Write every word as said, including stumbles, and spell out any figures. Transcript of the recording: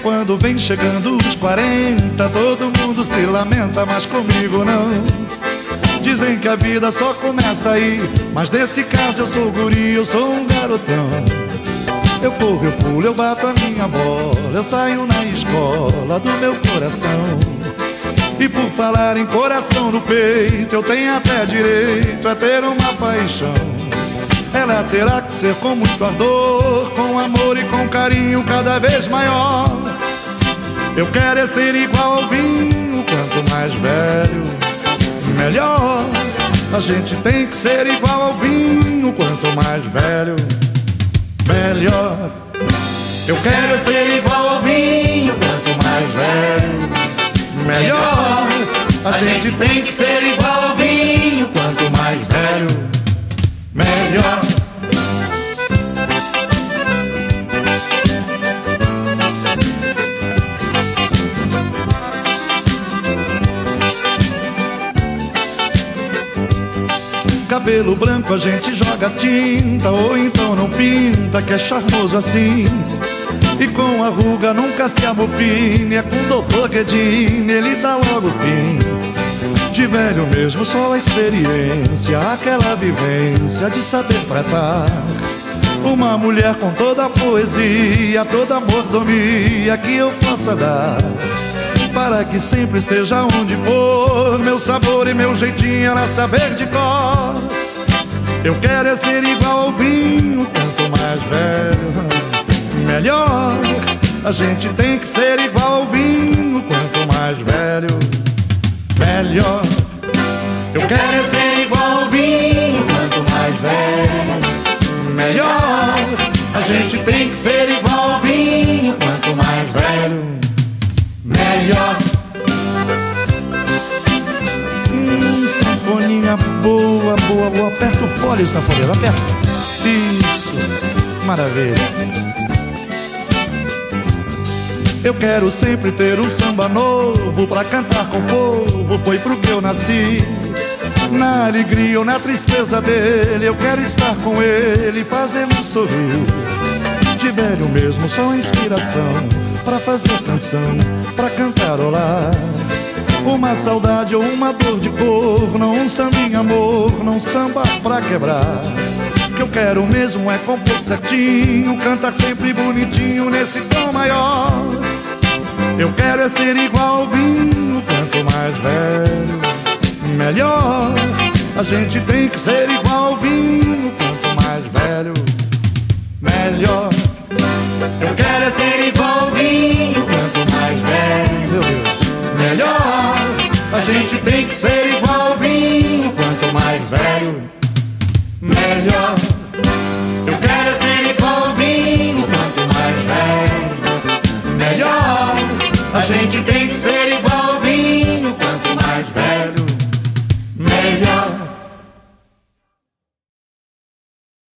quando vem chegando os quarenta, todo mundo se lamenta, mas comigo não. Dizem que a vida só começa aí, mas nesse caso eu sou guri, eu sou um garotão. Eu corro, eu pulo, eu bato a minha bola, eu saio na escola do meu coração. E por falar em coração no peito, eu tenho até direito a ter uma paixão. Ela terá que ser com muito ardor, com amor e com carinho cada vez maior. Eu quero é ser igual ao vinho, quanto mais velho, melhor. A gente tem que ser igual ao vinho, quanto mais velho, melhor. Eu quero é ser igual ao vinho, quanto mais velho, melhor. A gente tem que ser igual ao vinho, quanto mais velho, melhor. Cabelo branco a gente joga tinta, ou então não pinta, que é charmoso assim. E com a ruga nunca se amopine, é com o doutor Guedini, ele dá logo fim. De velho mesmo só a experiência, aquela vivência de saber tratar uma mulher com toda a poesia, toda a mordomia que eu possa dar, para que sempre seja onde for, meu sabor e meu jeitinho ela saber de cor. Eu quero é ser igual ao vinho, quanto mais velho, melhor. A gente tem que ser igual ao vinho, quanto mais velho, melhor. Eu quero é ser igual ao vinho, quanto mais velho, melhor. A gente tem que ser igual ao vinho, quanto mais velho, melhor. Hum, sanfoninha boa, boa, boa. Aperta o fole, sanfoneiro, aperta. Isso, maravilha. Eu quero sempre ter um samba novo pra cantar com o povo, foi pro que eu nasci. Na alegria ou na tristeza dele, eu quero estar com ele, fazendo sorrir. De velho mesmo, só inspiração pra fazer canção, pra cantarolar. Uma saudade ou uma dor de cor, não um sambinha amor, não samba pra quebrar. Que eu quero mesmo é compor certinho, cantar sempre bonitinho nesse tom maior. Eu quero é ser igual ao vinho, quanto mais velho, melhor. A gente tem que ser igual ao vinho, quanto mais velho, melhor. Eu quero é ser igual ao vinho, quanto mais velho, meu Deus, melhor. A gente tem que ser igual ao vinho, quanto mais velho, melhor. Eu quero é ser igual ao vinho, quanto mais velho, melhor. A gente tem que ser